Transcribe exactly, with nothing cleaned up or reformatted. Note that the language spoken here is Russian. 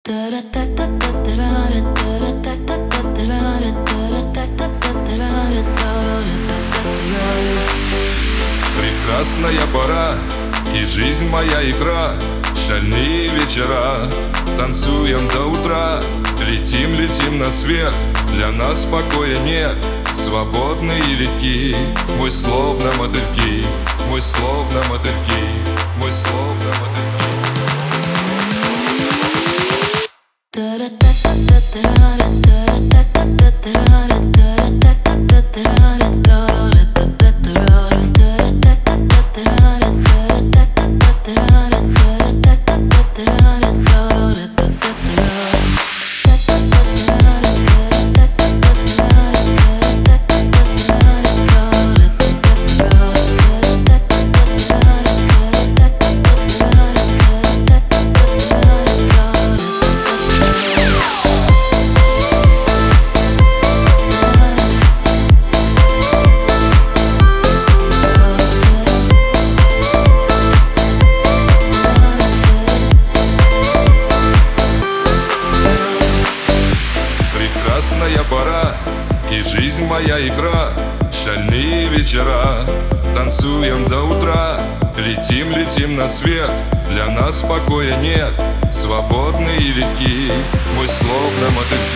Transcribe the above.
Прекрасная пора, и жизнь моя игра. Шальные вечера, танцуем до утра. Летим, летим на свет, для нас покоя нет. Свободные и легки, мы словно мотыльки. Мы словно мотыльки, мы словно мотыльки. Прекрасная пора, и жизнь моя игра. Шальные вечера, танцуем до утра. Летим, летим на свет, для нас покоя нет. Свободные и легки, мы словно мотыльки.